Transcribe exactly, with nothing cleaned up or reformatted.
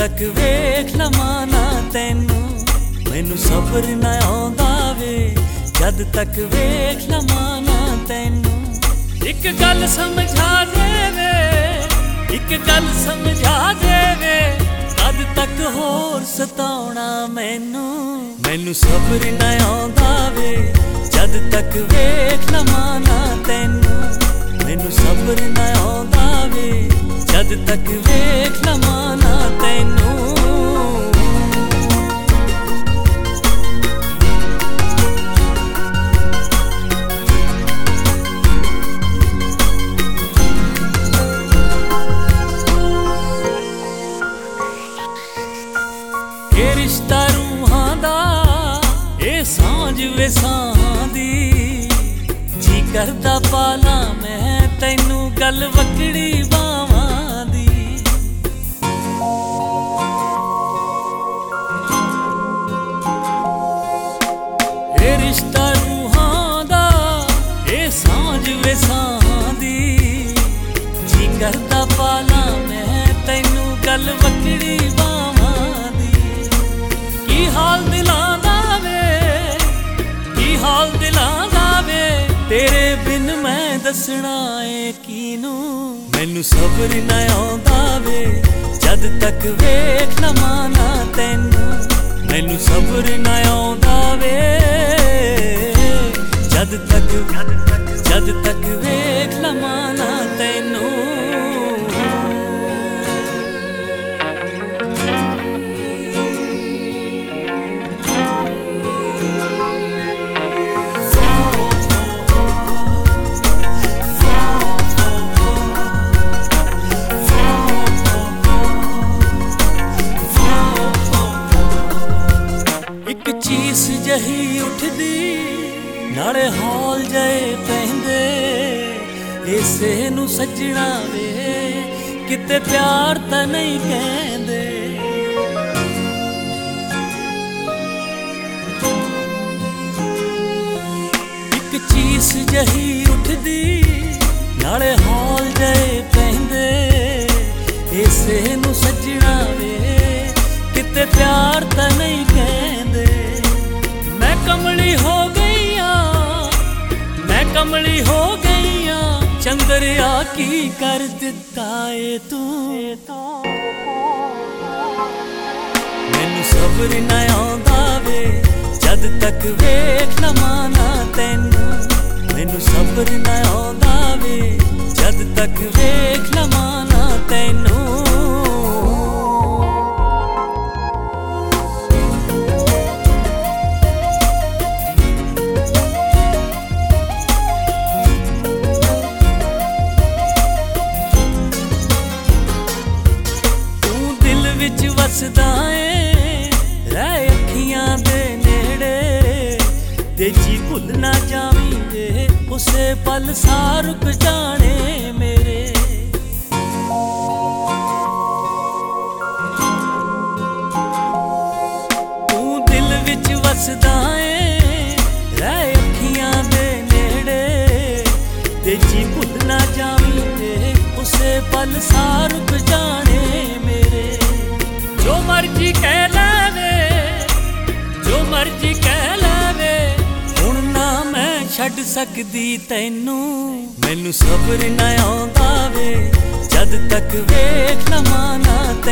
तक वेख लवां ना तैनू मैनू सबर ना आउंदा वे जद तक वेख लवां ना तैनू। एक गल समझा दे वे एक गल समझा दे वे कद तक होर सताउणा मैनू मैनू सबर ना आउंदा वे जद तक वेख लवां ना तैनू मैनू सबर ना आउंदा वे जद तक वेख लवां ना तैनू। ये रिश्ता रूहां दा ये सांझ वे सां दी जी करदा पाला मैं तैनू गल वकड़ी बावां दी। ये रिश्ता रूहां दा ये सांझ वे सां दी जी करदा पाला मैं तैनू गल वकड़ी बावां दी। की हाल दिलां दा वे की हाल दिलां दा वे तेरे बिन मैं दसना ए कीनू मैनू सबर ना आउंदा वे जद तक वेख लवां ना तैनू मैनू सबर ना आउंदा वे जद तक जद तक वेख लवां ना तैनू। चीस जही उठदी नाले हौल जए पैंदे इसे नू सजना वे किते प्यार तां नहीं कहंदे। एक चीस जही उठदी नाले हौल जए पैंदे इसे नू सजना वे किते प्यार तां नहीं कहंदे। मैं कमली हो गई हां मैं कमली हो गई हां चंद्रिया की कर दिता ए तू मैनू सबर ना आउंदा वे जद तक वेख लवां ना तैनू मैनू सबर ना आउंदा वे जद तक वेख लवां ना तैनू। विच वसदा ए रह अखियां दे नेड़े ते जी भुल ना जावीं वे उसे पल सा रुक जाने मेरे। तू दिल विच वसदा ए रह अखियां दे नेड़े ते जी भुल ना जावीं वे उसे पल सा रुक जाने मेरे। जो मर्जी कह लवे जो मर्जी कह लवे हुण ना मैं छड्ड सकदी तैनू मैनू सबर ना आउंदा वे जद तक वेख लवां ना